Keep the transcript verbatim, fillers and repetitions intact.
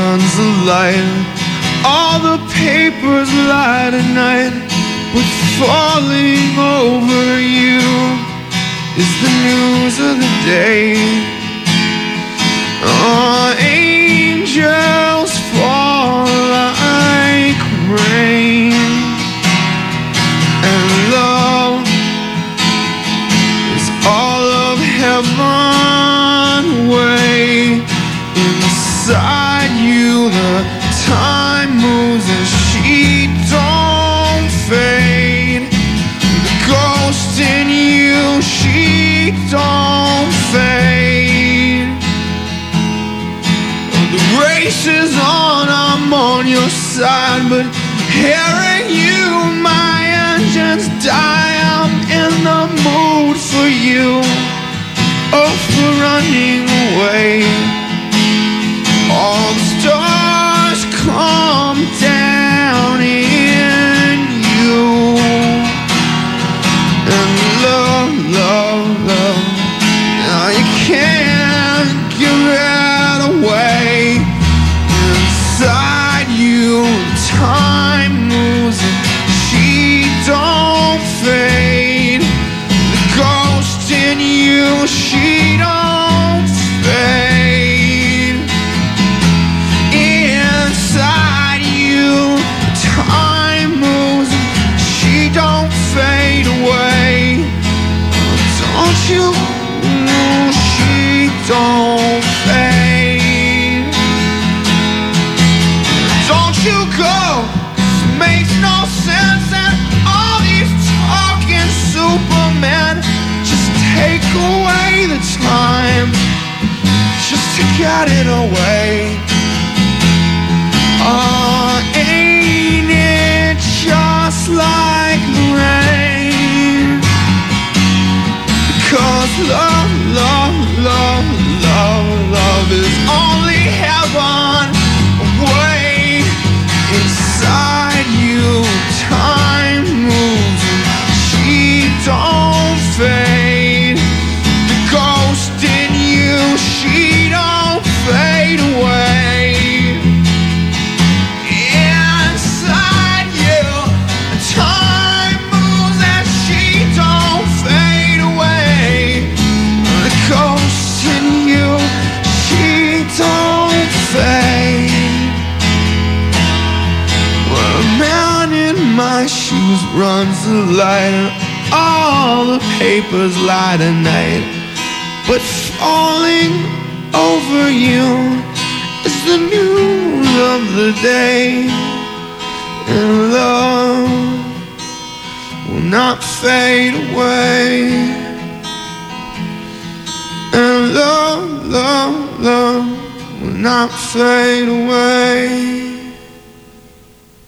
runs the light. All the papers light at night, but falling over you is the news of the day. Oh, angels fall like rain, and love is all of heaven way. Inside you the time moves and she don't fade. The ghost in you, she don't fade. The race is on, I'm on your side, but hearing you, my engines die. I'm in the mood for you, oh, for running away. All the stars come down in you, and love, love, love, now you can't give it away. Inside you, time moves and she don't fade. The ghost in you, she don't fade. Inside you, time moves and she don't fade away. Don't you know she don't fade? Don't you go, 'cause it makes no sense. And all these talking Superman, just take away the time, just to get it away. Oh, ain't it just like the rain? Because love, love, love, love, love is only heaven away. Inside you, time moves and she don't fade. The ghost in you, she don't fade away. Inside you, time moves and she don't fade away. The ghost in you, she don't fade. Well, a man in my shoes runs the light, and all the papers light at night, but falling over you is the news of the day. And love will not fade away. And love, love, love will not fade away.